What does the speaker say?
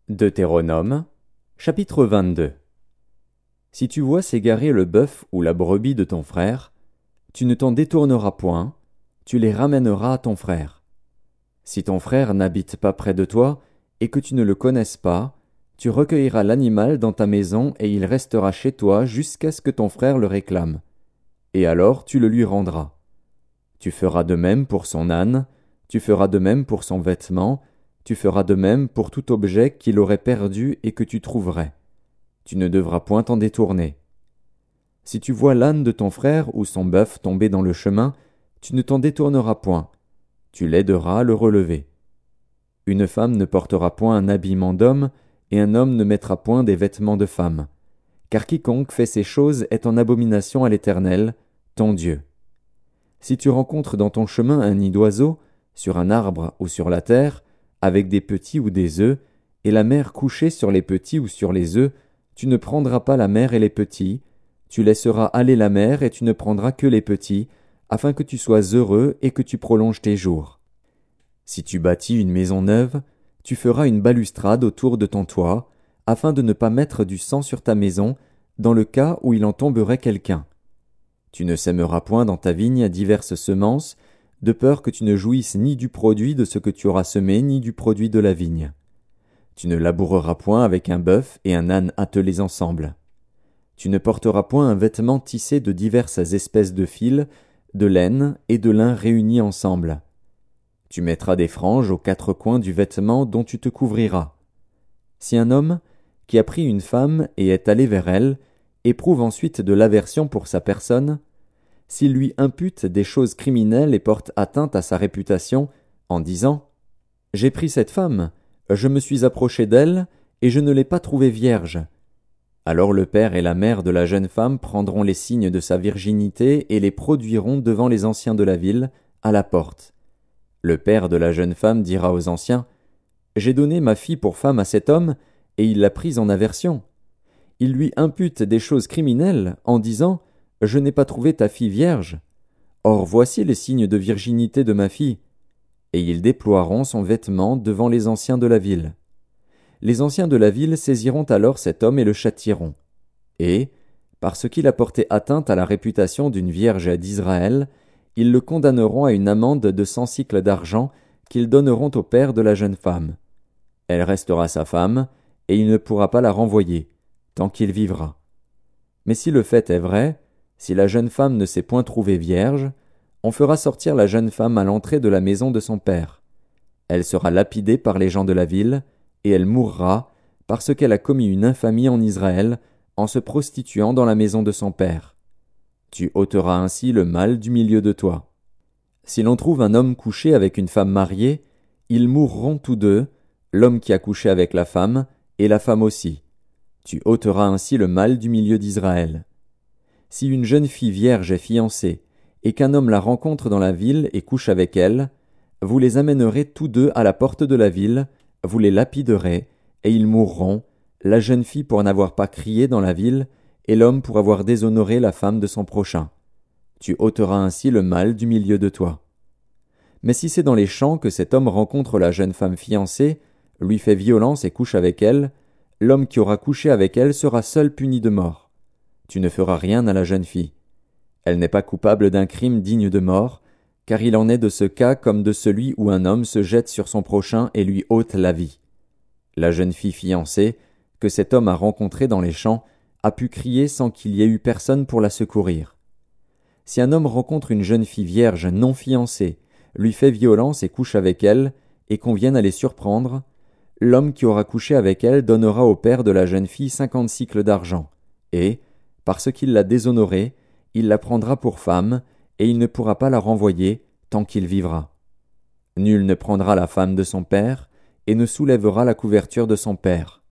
Deutéronome, chapitre 22. Si tu vois s'égarer le bœuf ou la brebis de ton frère, tu ne t'en détourneras point, tu les ramèneras à ton frère. Si ton frère n'habite pas près de toi, et que tu ne le connaisses pas, tu recueilleras l'animal dans ta maison et il restera chez toi jusqu'à ce que ton frère le réclame. Et alors tu le lui rendras. Tu feras de même pour son âne, tu feras de même pour son vêtement, tu feras de même pour tout objet qu'il aurait perdu et que tu trouverais. Tu ne devras point t'en détourner. Si tu vois l'âne de ton frère ou son bœuf tomber dans le chemin, tu ne t'en détourneras point. Tu l'aideras à le relever. Une femme ne portera point un habillement d'homme, et un homme ne mettra point des vêtements de femme. Car quiconque fait ces choses est en abomination à l'Éternel, ton Dieu. Si tu rencontres dans ton chemin un nid d'oiseau, sur un arbre ou sur la terre, avec des petits ou des œufs, et la mère couchée sur les petits ou sur les œufs, tu ne prendras pas la mère et les petits, tu laisseras aller la mère et tu ne prendras que les petits, afin que tu sois heureux et que tu prolonges tes jours. Si tu bâtis une maison neuve, tu feras une balustrade autour de ton toit, afin de ne pas mettre du sang sur ta maison, dans le cas où il en tomberait quelqu'un. Tu ne sèmeras point dans ta vigne diverses semences, de peur que tu ne jouisses ni du produit de ce que tu auras semé, ni du produit de la vigne. Tu ne laboureras point avec un bœuf et un âne attelés ensemble. Tu ne porteras point un vêtement tissé de diverses espèces de fils, de laine et de lin réunis ensemble. Tu mettras des franges aux quatre coins du vêtement dont tu te couvriras. Si un homme, qui a pris une femme et est allé vers elle, éprouve ensuite de l'aversion pour sa personne, s'il lui impute des choses criminelles et porte atteinte à sa réputation, en disant « J'ai pris cette femme, je me suis approché d'elle, et je ne l'ai pas trouvée vierge », alors le père et la mère de la jeune femme prendront les signes de sa virginité et les produiront devant les anciens de la ville, à la porte. Le père de la jeune femme dira aux anciens « J'ai donné ma fille pour femme à cet homme, et il l'a prise en aversion. Il lui impute des choses criminelles, en disant « Je n'ai pas trouvé ta fille vierge. Or voici les signes de virginité de ma fille. » Et ils déploieront son vêtement devant les anciens de la ville. Les anciens de la ville saisiront alors cet homme et le châtieront. Et, parce qu'il a porté atteinte à la réputation d'une vierge d'Israël, ils le condamneront à une amende de 100 sicles d'argent qu'ils donneront au père de la jeune femme. Elle restera sa femme, et il ne pourra pas la renvoyer, tant qu'il vivra. Mais si le fait est vrai, si la jeune femme ne s'est point trouvée vierge, on fera sortir la jeune femme à l'entrée de la maison de son père. Elle sera lapidée par les gens de la ville, et elle mourra, parce qu'elle a commis une infamie en Israël, en se prostituant dans la maison de son père. Tu ôteras ainsi le mal du milieu de toi. Si l'on trouve un homme couché avec une femme mariée, ils mourront tous deux, l'homme qui a couché avec la femme, et la femme aussi. Tu ôteras ainsi le mal du milieu d'Israël. Si une jeune fille vierge est fiancée, et qu'un homme la rencontre dans la ville et couche avec elle, vous les amènerez tous deux à la porte de la ville, vous les lapiderez, et ils mourront, la jeune fille pour n'avoir pas crié dans la ville, et l'homme pour avoir déshonoré la femme de son prochain. Tu ôteras ainsi le mal du milieu de toi. Mais si c'est dans les champs que cet homme rencontre la jeune femme fiancée, lui fait violence et couche avec elle, l'homme qui aura couché avec elle sera seul puni de mort. Tu ne feras rien à la jeune fille. Elle n'est pas coupable d'un crime digne de mort, car il en est de ce cas comme de celui où un homme se jette sur son prochain et lui ôte la vie. La jeune fille fiancée, que cet homme a rencontrée dans les champs, a pu crier sans qu'il y ait eu personne pour la secourir. Si un homme rencontre une jeune fille vierge non fiancée, lui fait violence et couche avec elle, et qu'on vienne à les surprendre, l'homme qui aura couché avec elle donnera au père de la jeune fille 50 sicles d'argent, et, parce qu'il l'a déshonorée, il la prendra pour femme, et il ne pourra pas la renvoyer tant qu'il vivra. Nul ne prendra la femme de son père, et ne soulèvera la couverture de son père.